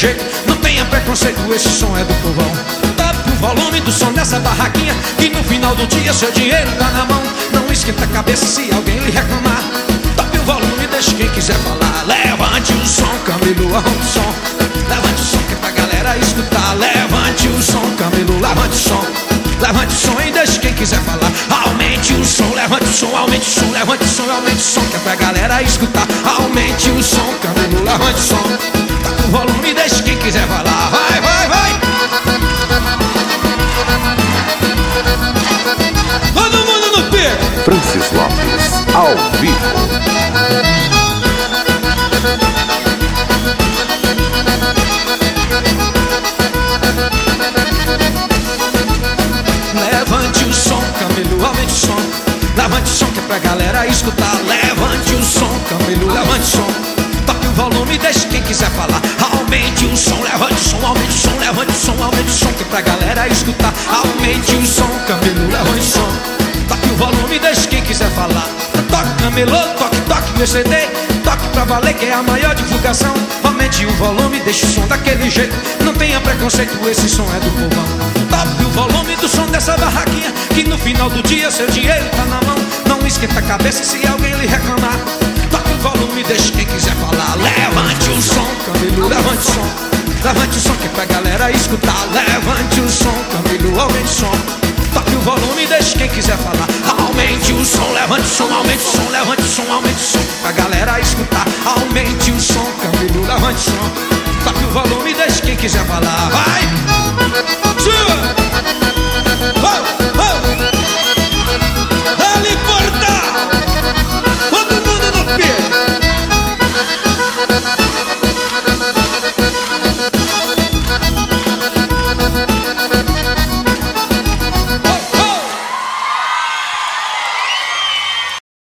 jeito, não tenha preconceito, esse som é do povão. Toque o volume do som dessa barraquinha, que no final do dia seu dinheiro tá na mão. Não esquenta a cabeça se alguém lhe reclamar. Toque o volume, deixe quem quiser falar. Levante o som, Camilo, arruma o som. Levante o som que é pra galera escutar. Levante o som, Camilo, levante o som. Levante o som e deixe quem quiser falar. Aumente o som, levante o som, aumente o som. Levante o som, aumente o som que é pra galera escutar. Aumente o som, Camilo, levante o som. Toque o volume e deixe quem quiser falar. Vai, vai, vai. Todo mundo no pico. Francis Lopes, ao vivo. Levante o som, Camilo, aumente o som. Levante o som que é pra galera escutar. Levante o som, Camilo, levante o som. Toque o volume e deixe quem quiser falar. Aumente o som, levante o som, aumente o som. Levante o som, aumente o som que é pra galera escutar. Aumente o som, Camilo, levante o som. Toque o volume e deixe quem quiser falar. Toque, Camilo, toque, toque meu CD. Toque pra valer que é a maior divulgação. Aumente o volume, deixe o som daquele jeito. Não tenha preconceito, esse som é do povão. Toque o volume do som dessa barraquinha, que no final do dia seu dinheiro tá na mão. Não esquenta a cabeça se alguém lhe reclamar. Toque o volume, deixe quem quiser falar. Levante o som, Camilo, levante o som. Levante o som que é pra galera escutar. Levante o som, Camilo, aumente o som. Toque o volume, deixe quem quiser falar. Aumente o som, levante o som, aumente o som. Levante o som, aumente o som pra galera escutar. Aumente o som, Camilo, levante o som. Toque o volume, deixe quem quiser falar. Vai!